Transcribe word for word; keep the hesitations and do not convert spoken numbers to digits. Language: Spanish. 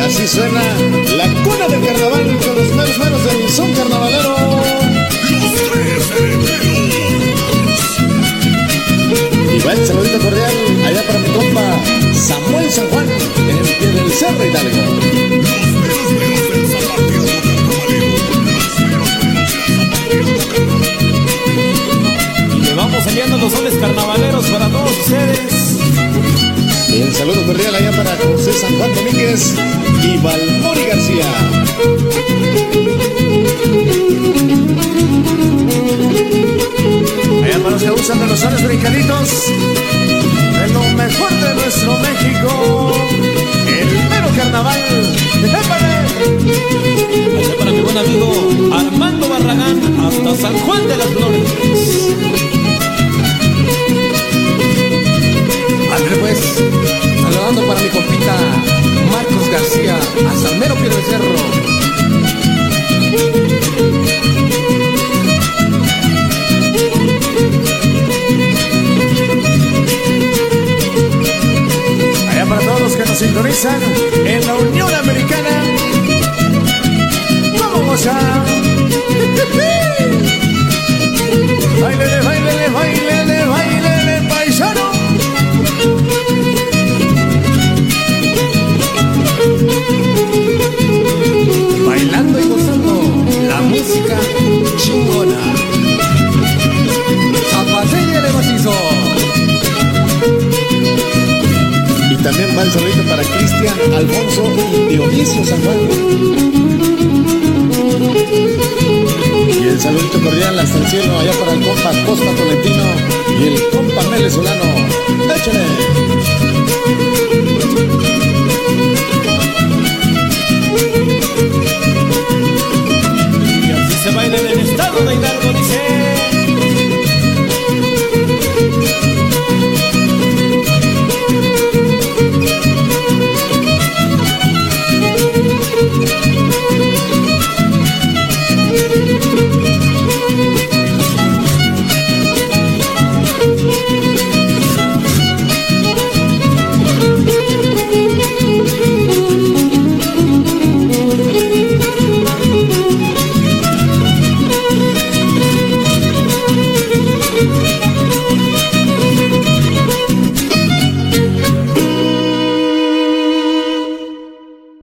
Así suena la cuna del carnaval con los meros meros del son carnavalero. Los tres herederos. Y va el saludito cordial allá para mi compa Samuel San Juan en el pie del Cerro Hidalgo. Los meros meros del zapateado carnavalero. Los meros meros del zapateado carnavalero. Y le vamos enviando los sones carnavaleros para todos ustedes. Y el saludo cordial allá para José San Juan Domínguez y Valmori García. Allá para los que usan de los sones brincaditos, de lo mejor de nuestro México, el mero carnaval. Allá para mi buen amigo Armando Barragán hasta San Juan de las Flores. André pues, saludando para mi compita Marcos García, hasta el mero pie del cerro. Allá para todos los que nos sintonizan en la Unión Americana. ¡Vamos a! ¡Bailele, bailele, bailele, bailele, paisano! Bailando y gozando la música chingona. Zapatelle macizo. Y también va el saludito para Cristian, Alfonso y Dionisio San Juan. Y el saludito cordial hasta el cielo allá para el compa Costa Tolentino y el compa Mele Solano. ¡Échale!